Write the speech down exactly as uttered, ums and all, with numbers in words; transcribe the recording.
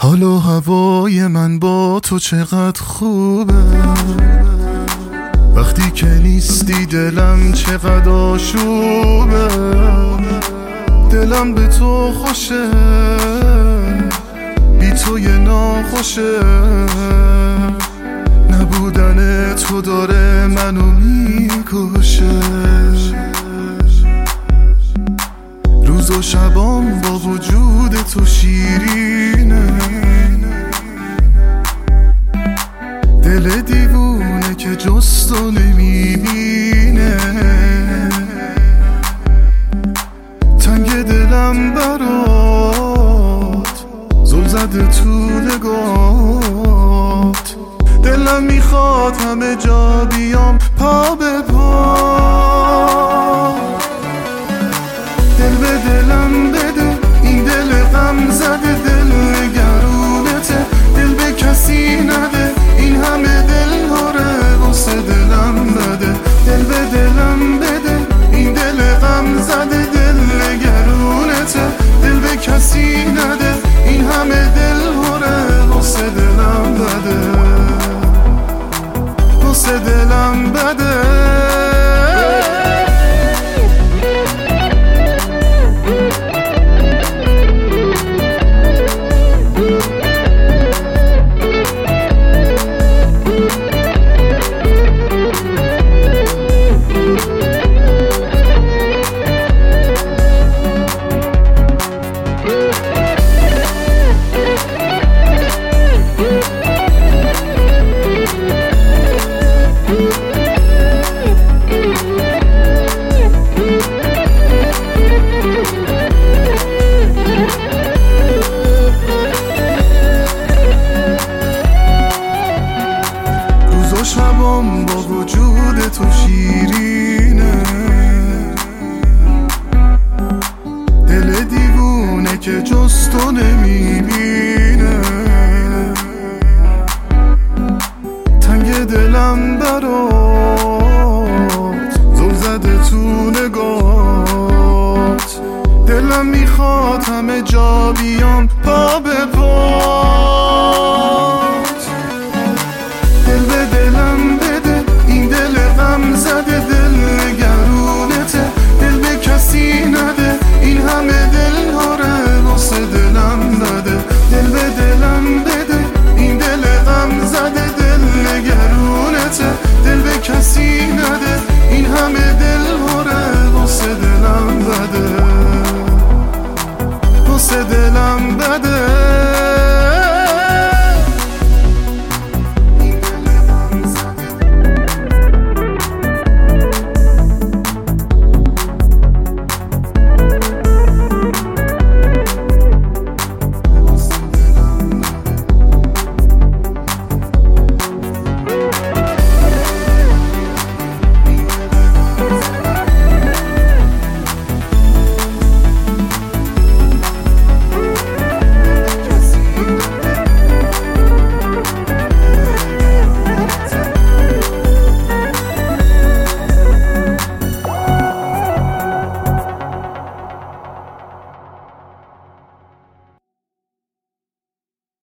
حال و هوای من با تو چقدر خوبه، وقتی که نیستی دلم چقدر آشوبه. دلم به تو خوشه، بی تو یه ناخوشه. نبودن تو داره منو میکشه. روز و شبام با وجود تو شیرینه. دل دیوونه که جز تو نمیبینه. تنگ دلم برات زل زده تو نگات. دلم میخواد همه جا بیام پا به پا. دل به دلم بده، این دل غم زده، دل نگرونته. دل به کسی نده، این همه دل هاره واسه دلم بده. دل به دلم بده، این دل غم زده، دل نگرونته. دل به کسی نده، این همه دل هاره واسه دلم بده، واسه دلم بده. شبام با وجود تو شیرینه. دل دیوونه که جز تو نمیبینه. تنگ دلم برات زل زده تو نگات. دلم میخواد همه جا بیام پا